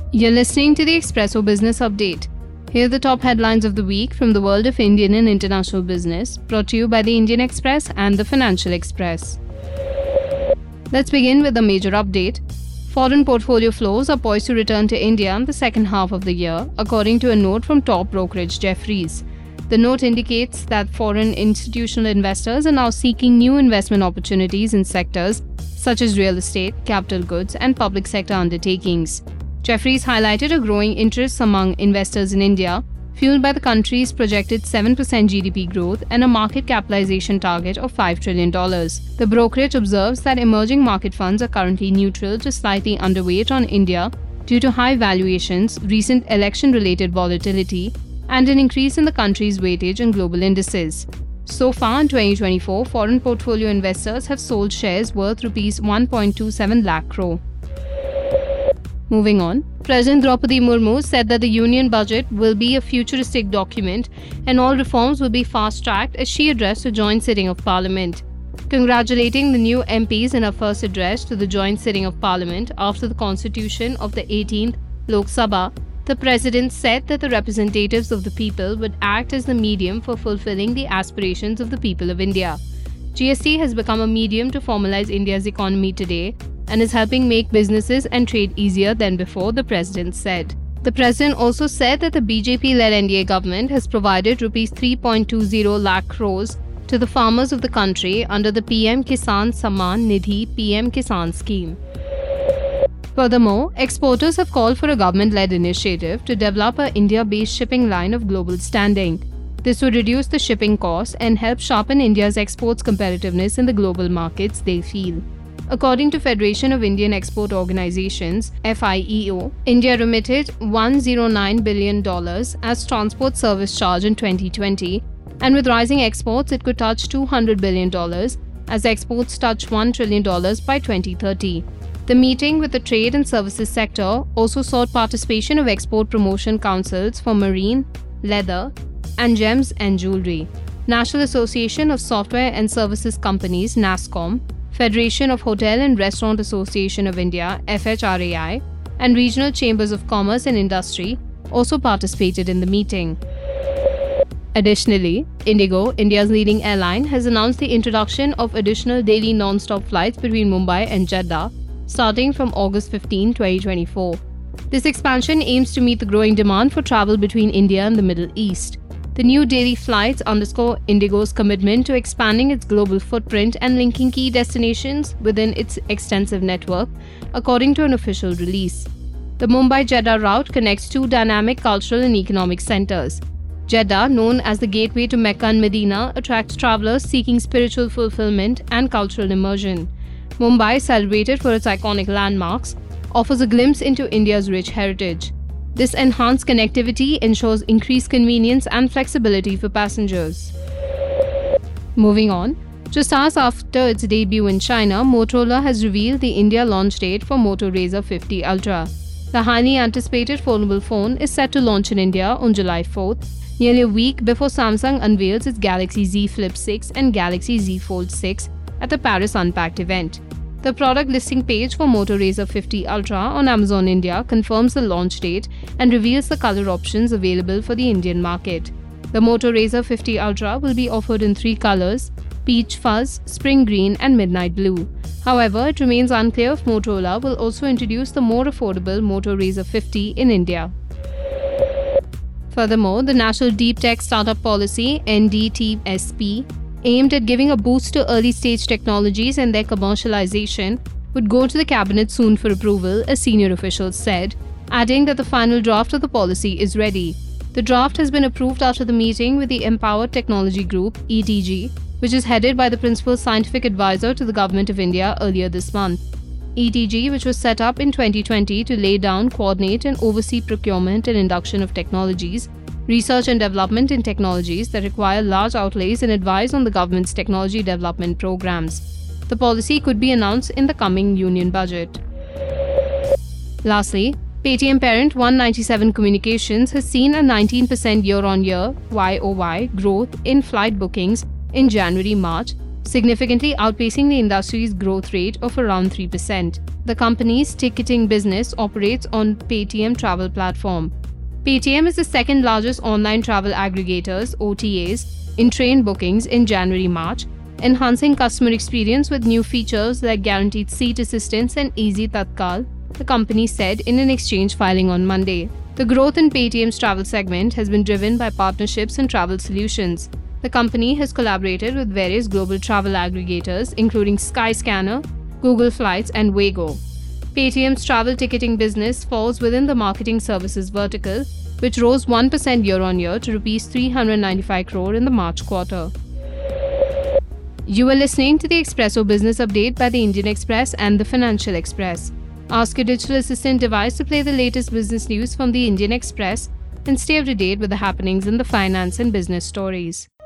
You're listening to the Expresso Business Update. Here are the top headlines of the week from the world of Indian and international business, brought to you by the Indian Express and the Financial Express. Let's begin with a major update. Foreign portfolio flows are poised to return to India in the second half of the year, according to a note from top brokerage Jefferies. The note indicates that foreign institutional investors are now seeking new investment opportunities in sectors such as real estate, capital goods, and public sector undertakings. Jefferies highlighted a growing interest among investors in India, fueled by the country's projected 7% GDP growth and a market capitalization target of $5 trillion. The brokerage observes that emerging market funds are currently neutral to slightly underweight on India due to high valuations, recent election-related volatility, and an increase in the country's weightage in global indices. So far in 2024, foreign portfolio investors have sold shares worth Rs 1.27 lakh crore. Moving on, President Draupadi Murmu said that the Union Budget will be a futuristic document and all reforms will be fast-tracked as she addressed a joint sitting of Parliament. Congratulating the new MPs in her first address to the joint sitting of Parliament after the constitution of the 18th Lok Sabha, the President said that the representatives of the people would act as the medium for fulfilling the aspirations of the people of India. GST has become a medium to formalize India's economy today and is helping make businesses and trade easier than before, the President said. The President also said that the BJP-led NDA government has provided Rs 3.20 lakh crores to the farmers of the country under the PM Kisan Samman Nidhi PM Kisan scheme. Furthermore, exporters have called for a government-led initiative to develop an India-based shipping line of global standing. This would reduce the shipping costs and help sharpen India's exports competitiveness in the global markets, they feel. According to Federation of Indian Export Organizations, FIEO, India remitted $109 billion as transport service charge in 2020, and with rising exports, it could touch $200 billion as exports touch $1 trillion by 2030. The meeting with the trade and services sector also sought participation of export promotion councils for marine, leather, and gems and jewelry, National Association of Software and Services Companies (NASSCOM), Federation of Hotel and Restaurant Association of India (FHRAI), and Regional Chambers of Commerce and Industry also participated in the meeting. Additionally, Indigo, India's leading airline, has announced the introduction of additional daily non-stop flights between Mumbai and Jeddah starting from August 15, 2024. This expansion aims to meet the growing demand for travel between India and the Middle East. The new daily flights underscore Indigo's commitment to expanding its global footprint and linking key destinations within its extensive network, according to an official release. The Mumbai-Jeddah route connects two dynamic cultural and economic centers. Jeddah, known as the gateway to Mecca and Medina, attracts travelers seeking spiritual fulfillment and cultural immersion. Mumbai, celebrated for its iconic landmarks, offers a glimpse into India's rich heritage. This enhanced connectivity ensures increased convenience and flexibility for passengers. Moving on, just hours after its debut in China, Motorola has revealed the India launch date for Moto Razr 50 Ultra. The highly anticipated foldable phone is set to launch in India on July 4th, nearly a week before Samsung unveils its Galaxy Z Flip 6 and Galaxy Z Fold 6 at the Paris Unpacked event. The product listing page for Moto Razr 50 Ultra on Amazon India confirms the launch date and reveals the color options available for the Indian market. The Moto Razr 50 Ultra will be offered in three colors: peach fuzz, spring green, and midnight blue. However, it remains unclear if Motorola will also introduce the more affordable Moto Razr 50 in India. Furthermore, the National Deep Tech Startup Policy (NDTSP), aimed at giving a boost to early-stage technologies and their commercialization, would go to the cabinet soon for approval, a senior official said, adding that the final draft of the policy is ready. The draft has been approved after the meeting with the Empowered Technology Group (ETG), which is headed by the Principal Scientific Advisor to the Government of India earlier this month. ETG, which was set up in 2020 to lay down, coordinate and oversee procurement and induction of technologies, research and development in technologies that require large outlays, and advise on the government's technology development programs. The policy could be announced in the coming union budget. Lastly, Paytm parent 197 Communications has seen a 19% year-on-year (YOY) growth in flight bookings in January-March, significantly outpacing the industry's growth rate of around 3%. The company's ticketing business operates on Paytm travel platform. Paytm is the second largest online travel aggregators (OTAs) in train bookings in January-March, enhancing customer experience with new features like guaranteed seat assistance and Easy Tatkal, the company said in an exchange filing on Monday. The growth in Paytm's travel segment has been driven by partnerships and travel solutions. The company has collaborated with various global travel aggregators including Skyscanner, Google Flights, and Waygo. Paytm's travel ticketing business falls within the marketing services vertical, which rose 1% year-on-year to Rs 395 crore in the March quarter. You are listening to the Expresso Business Update by the Indian Express and the Financial Express. Ask your digital assistant device to play the latest business news from the Indian Express and stay up to date with the happenings in the finance and business stories.